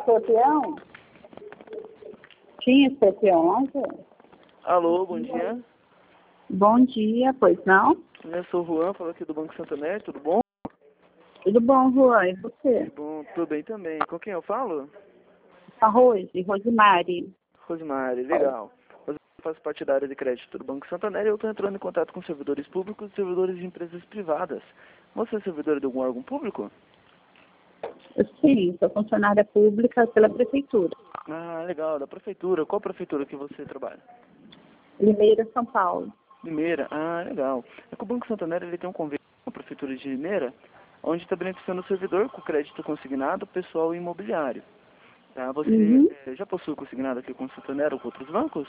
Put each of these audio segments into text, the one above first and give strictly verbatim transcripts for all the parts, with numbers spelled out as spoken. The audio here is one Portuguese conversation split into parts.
escorpião? Tinha escorpião ontem? Alô, bom dia. Bom dia, pois não? Eu sou o Juan, falo aqui do Banco Santander, tudo bom? Tudo bom, Juan, e você? Tudo bom, tudo bem também. Com quem eu falo? Arroz e Rosemary. Rosemary, legal. Eu faço parte da área de crédito do Banco Santander e eu estou entrando em contato com servidores públicos e servidores de empresas privadas. Você é servidor de algum órgão público? Sim, sou funcionária pública pela prefeitura. Ah, legal, da prefeitura. Qual prefeitura que você trabalha? Limeira, São Paulo. Limeira, ah, legal. É que o Banco Santander ele tem um convênio com a prefeitura de Limeira, onde está beneficiando o servidor com crédito consignado, pessoal e imobiliário. Tá? Você Uhum. eh, já possui consignado aqui com o Santander ou com outros bancos?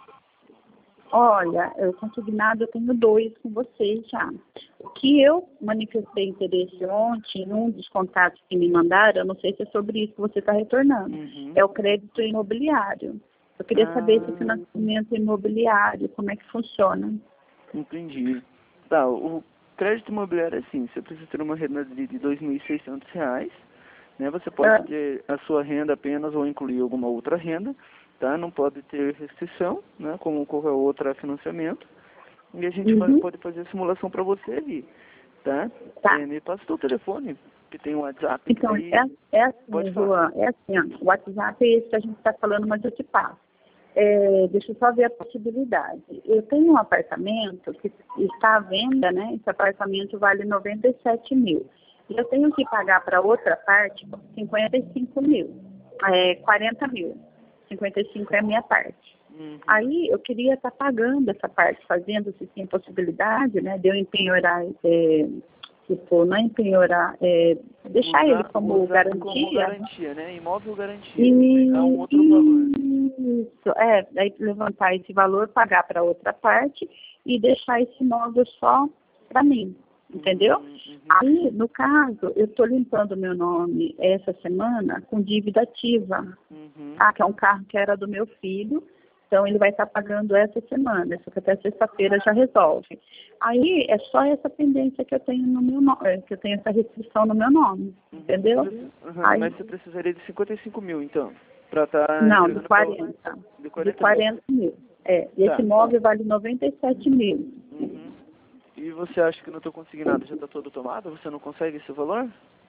Olha, eu consignado, eu tenho dois com vocês já. O que eu manifestei interesse ontem, num dos contatos que me mandaram, eu não sei se é sobre isso que você está retornando, Uhum. é o crédito imobiliário. Eu queria Ah. saber esse financiamento imobiliário, como é que funciona. Entendi. Tá, o crédito imobiliário é assim, você precisa ter uma renda de de dois mil e seiscentos reais, né? Você pode Ah. ter a sua renda apenas ou incluir alguma outra renda, tá? Não pode ter restrição, né? Como qualquer outro financiamento. E a gente Uhum. vai, pode fazer a simulação para você ali, tá? Tá. É, me passa o seu telefone, que tem um WhatsApp. Então, Aí, é, é assim, pode falar. João, é assim, ó, o WhatsApp é esse que a gente está falando, mas eu te passo. É, deixa eu só ver a possibilidade. Eu tenho um apartamento que está à venda, né? Esse apartamento vale noventa e sete mil. E eu tenho que pagar para outra parte cinquenta e cinco mil, é, quarenta mil. cinquenta e cinco é a minha parte. Uhum. Aí eu queria estar pagando essa parte, fazendo se tem possibilidade, né? De eu empenhorar, é, tipo, não empenhorar, é, deixar Usar- ele como usar garantia. como garantia, né? Imóvel garantia. E, Pegar um outro valor. isso, é, daí levantar esse valor, pagar para outra parte e deixar esse imóvel só para mim, entendeu? Uhum, uhum. Aí, no caso, eu estou limpando meu nome essa semana com dívida ativa, Uhum. tá? Que é um carro que era do meu filho, então ele vai estar pagando essa semana, só que até sexta-feira já resolve. Aí é só essa pendência que eu tenho no meu nome, que eu tenho essa restrição no meu nome, entendeu? Uhum. Aí, Mas você precisaria de cinquenta e cinco mil, então, para estar... não, de quarenta. De De quarenta quarenta mil. É, e Tá. esse imóvel vale noventa e sete mil. Uhum. E você acha que no teu consignado já está todo tomado? Você não consegue esse valor?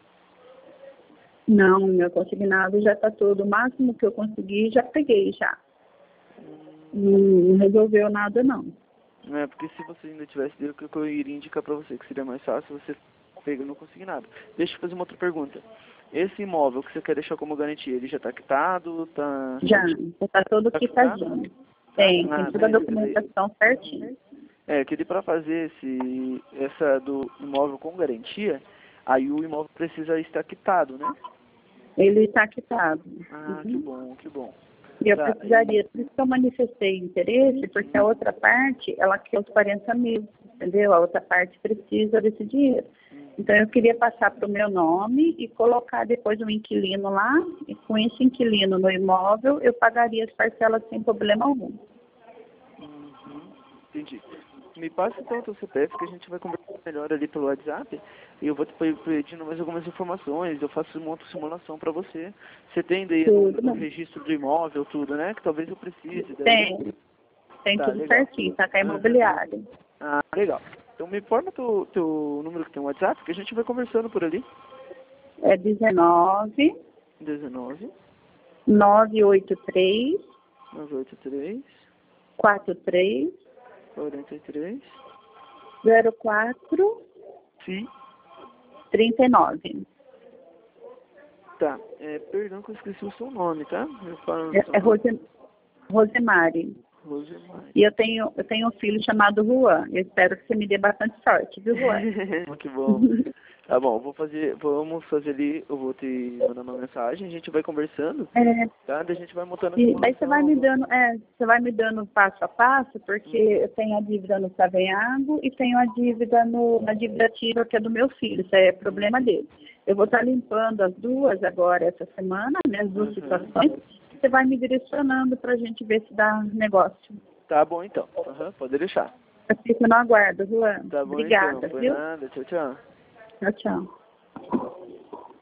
Não, meu consignado já está todo. O máximo que eu consegui, já peguei já. Não resolveu nada, não. É, porque se você ainda tivesse dinheiro, o que eu iria indicar para você, que seria mais fácil você pegar no consignado. Deixa eu fazer uma outra pergunta. Esse imóvel que você quer deixar como garantia, ele já está quitado? Tá... Já, já está todo Tá quitadinho. Tem, Ah, tem toda a beleza, documentação certinha. É, que para fazer esse, essa do imóvel com garantia, aí o imóvel precisa estar quitado, né? Ele está quitado. Ah, que bom, que bom. E eu Tá, precisaria, por isso que eu manifestei interesse, porque a outra parte, ela quer os quarenta mil, entendeu? A outra parte precisa desse dinheiro. Então eu queria passar para o meu nome e colocar depois um inquilino lá, e com esse inquilino no imóvel, eu pagaria as parcelas sem problema algum. Uhum, entendi. Me passa então o teu C P F que a gente vai conversar melhor ali pelo WhatsApp e eu vou te pedindo mais algumas informações, eu faço uma outra simulação para você. Você tem daí no, Tudo no bem. registro do imóvel, tudo, né? Que talvez eu precise. Daí. Tem, tem Tá, tudo legal. certinho, tá com a imobiliária. Ah, legal. Então me informa teu, teu número que tem o WhatsApp, que a gente vai conversando por ali. É dezenove, dezenove, novecentos e oitenta e três, nove oito três, quarenta e três, quarenta e três, zero quatro, sim. trinta e nove. Tá, é, perdão que eu esqueci o seu nome, tá? Eu falo É, é Rose, Rosemary. Rosemar. E eu tenho, eu tenho um filho chamado Juan. Eu espero que você me dê bastante sorte, viu, Juan? Que bom. Tá bom, vou fazer, vamos fazer ali, eu vou te mandar uma mensagem, a gente vai conversando, É, tá? Daí a gente vai montando a e daí você vai me simulação. dando, é, você vai me dando passo a passo, porque eu tenho a dívida no Savenhago e tenho a dívida no, na dívida ativa que é do meu filho, isso é problema dele. Eu vou estar limpando as duas agora essa semana, né, as duas Uhum. situações, você vai me direcionando para a gente ver se dá negócio. Tá bom então, uhum, pode deixar. Eu fico no aguardo, Juan. Tá bom Obrigada, então, por viu? nada, tchau, tchau. Tchau, tchau.